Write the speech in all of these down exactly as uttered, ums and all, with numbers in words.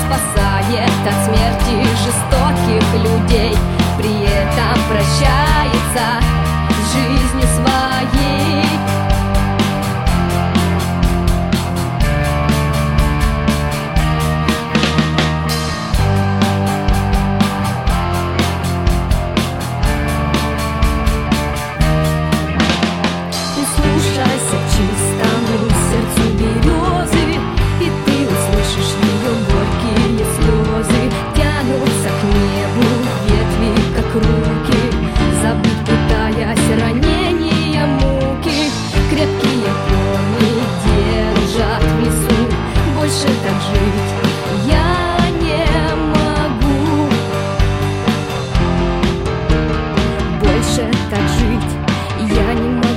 спасает от смерти жестоких людей, при этом прощается с жизнью своей. Прислушайся к чистому сердцу березы, и ты услышишь ее горькие слезы. Тянутся к небу ветви, как руки, забыть пытаясь ранения, муки. Крепкие корни держат в лесу, больше так жить я не могу. Больше так жить я не могу.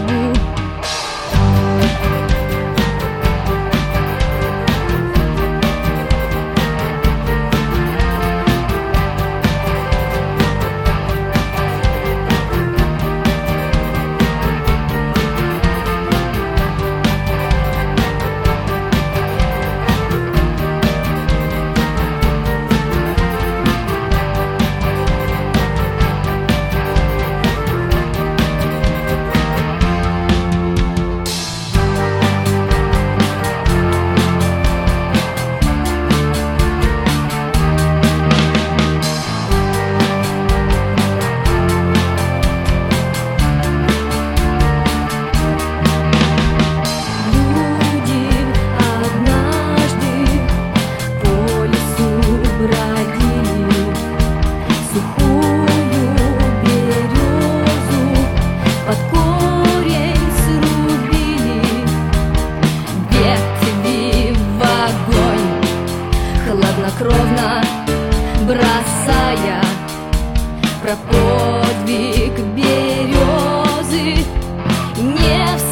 Хладнокровно бросая про подвиг березы, не в